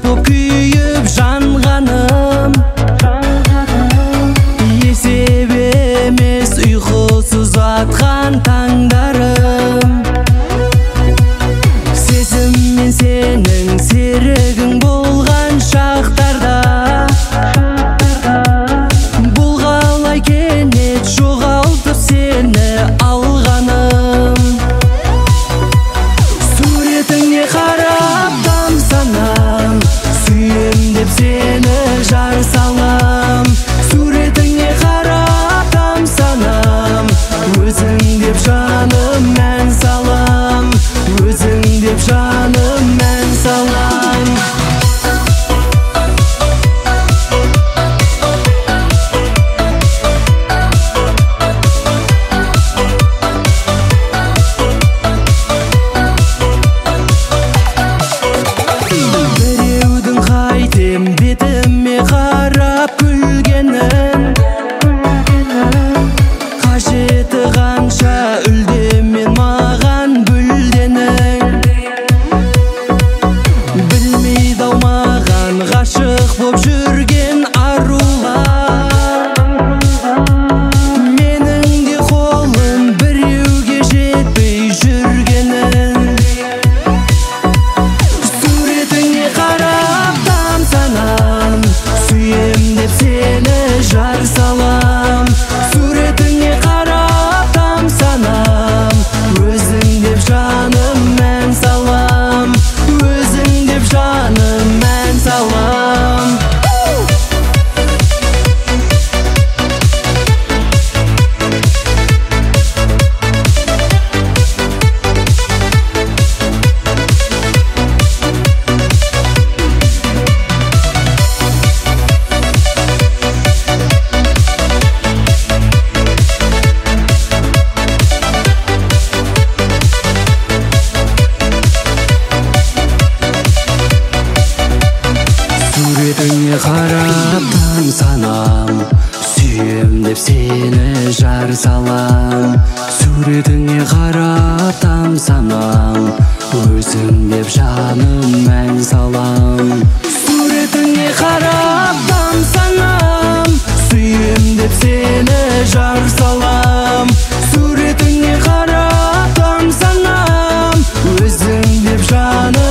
боп күйіп жанғаным, есеп емес ұйқысыз атқан таңдарым. Сезіммен сенің серігің болған шақтарда, бұл қалай кенет жоғалтып сені алғаным. Суретіңе қарап тамсанам, сүйем деп сені жар салам. Суретіңе қарап тамсанам, өзің деп жаным мән салам. Өзің деп жаным мән салам. Біреудің қайтем бетіме қарап күлгенін, қажеті қанша үлдемен маған бүлденің. Білмейді ау маған ғашық боп жүрген арулар. Менің де қолым біреуге жетпей жүргенін. Суретіңе қарап тамсанам, сүйем деп сені жар салам. Суретіңе қарап тамсанам, өзің деп жаным мән салам. Өзің деп жаным мән салам. Суретіңе қарап тамсанам, сүйем деп сені жар салам. Суретіңе қарап тамсанам, өзің деп жаным мән салам. Суретіңе қарап тамсанам, сүйем деп сені жар салам. Суретіңе қарап тамсанам, өзің деп жаным